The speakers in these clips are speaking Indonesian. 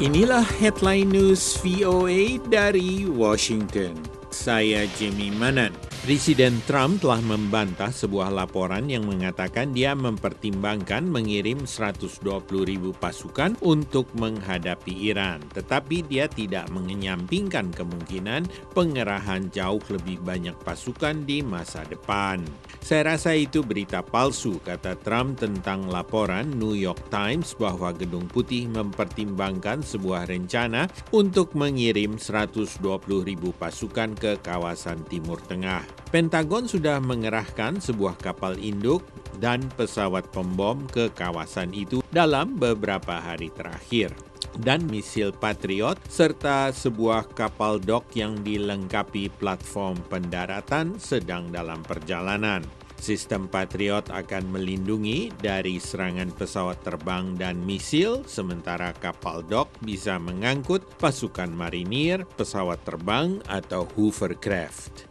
Inilah headline news VOA dari Washington. Saya Jimmy Manan. Presiden Trump telah membantah sebuah laporan yang mengatakan dia mempertimbangkan mengirim 120.000 pasukan untuk menghadapi Iran. Tetapi dia tidak mengenyampingkan kemungkinan pengerahan jauh lebih banyak pasukan di masa depan. Saya rasa itu berita palsu, kata Trump tentang laporan New York Times bahwa Gedung Putih mempertimbangkan sebuah rencana untuk mengirim 120.000 pasukan ke kawasan Timur Tengah. Pentagon sudah mengerahkan sebuah kapal induk dan pesawat pembom ke kawasan itu dalam beberapa hari terakhir. Dan misil Patriot serta sebuah kapal dok yang dilengkapi platform pendaratan sedang dalam perjalanan. Sistem Patriot akan melindungi dari serangan pesawat terbang dan misil, sementara kapal dok bisa mengangkut pasukan marinir, pesawat terbang, atau hovercraft.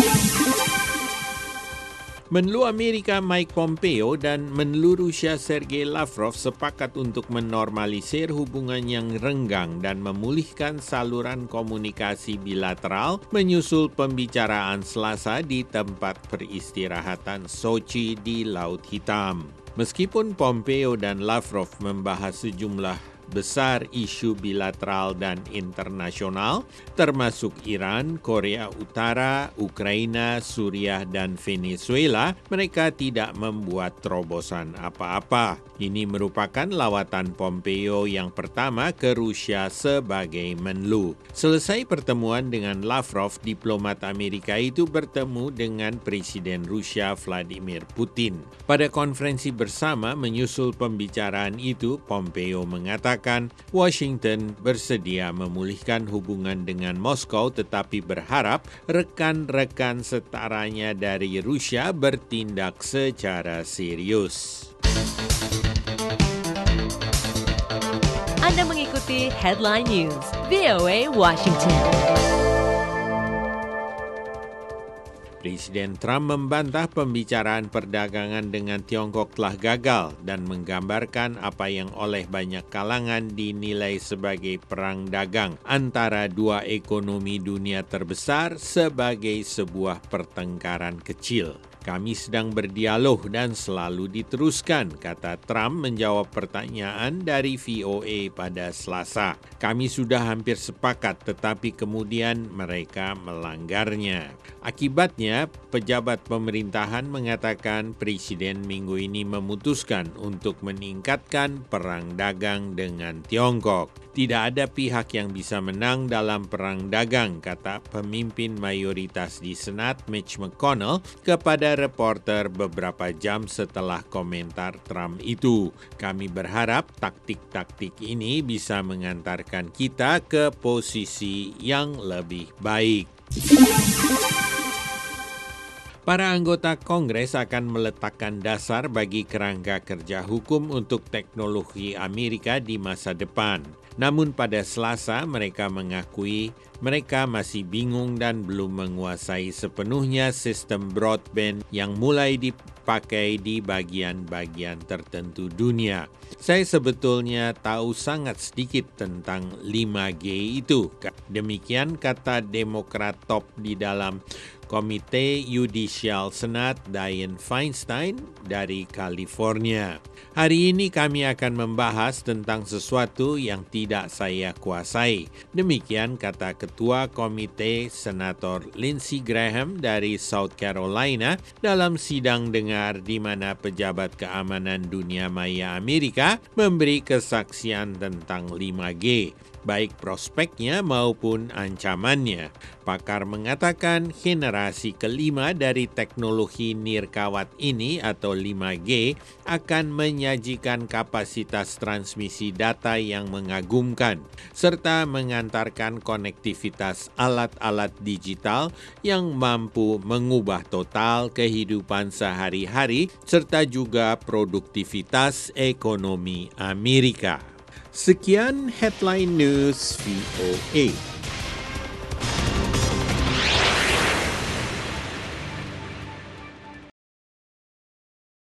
Menlu Amerika Mike Pompeo dan Menlu Rusia Sergei Lavrov sepakat untuk menormalisir hubungan yang renggang dan memulihkan saluran komunikasi bilateral menyusul pembicaraan Selasa di tempat peristirahatan Sochi di Laut Hitam. Meskipun Pompeo dan Lavrov membahas sejumlah besar isu bilateral dan internasional, termasuk Iran, Korea Utara, Ukraina, Suriah, dan Venezuela, mereka tidak membuat terobosan apa-apa. Ini merupakan lawatan Pompeo yang pertama ke Rusia sebagai menlu. Selesai pertemuan dengan Lavrov, diplomat Amerika itu bertemu dengan Presiden Rusia Vladimir Putin. Pada konferensi bersama menyusul pembicaraan itu, Pompeo mengatakan Washington bersedia memulihkan hubungan dengan Moskow tetapi berharap rekan-rekan setaranya dari Rusia bertindak secara serius. Anda mengikuti Headline News VOA Washington. Presiden Trump membantah pembicaraan perdagangan dengan Tiongkok telah gagal dan menggambarkan apa yang oleh banyak kalangan dinilai sebagai perang dagang antara dua ekonomi dunia terbesar sebagai sebuah pertengkaran kecil. Kami sedang berdialog dan selalu diteruskan, kata Trump menjawab pertanyaan dari VOA pada Selasa. Kami sudah hampir sepakat, tetapi kemudian mereka melanggarnya. Akibatnya, pejabat pemerintahan mengatakan Presiden minggu ini memutuskan untuk meningkatkan perang dagang dengan Tiongkok. Tidak ada pihak yang bisa menang dalam perang dagang, kata pemimpin mayoritas di Senat Mitch McConnell kepada reporter beberapa jam setelah komentar Trump itu. Kami berharap taktik-taktik ini bisa mengantarkan kita ke posisi yang lebih baik. Para anggota Kongres akan meletakkan dasar bagi kerangka kerja hukum untuk teknologi Amerika di masa depan. Namun pada Selasa mereka mengakui mereka masih bingung dan belum menguasai sepenuhnya sistem broadband yang mulai dipakai di bagian-bagian tertentu dunia. Saya sebetulnya tahu sangat sedikit tentang 5G itu. Demikian kata Demokrat top di dalam Komite Yudisial Senat Dianne Feinstein dari California. Hari ini kami akan membahas tentang sesuatu yang tidak saya kuasai. Demikian kata Ketua Komite Senator Lindsey Graham dari South Carolina dalam sidang dengar di mana pejabat keamanan dunia maya Amerika memberi kesaksian tentang 5G. Baik prospeknya maupun ancamannya. Pakar mengatakan generasi kelima dari teknologi nirkawat ini atau 5G akan menyajikan kapasitas transmisi data yang mengagumkan, serta mengantarkan konektivitas alat-alat digital yang mampu mengubah total kehidupan sehari-hari, serta juga produktivitas ekonomi Amerika. Sekian Headline News VOA.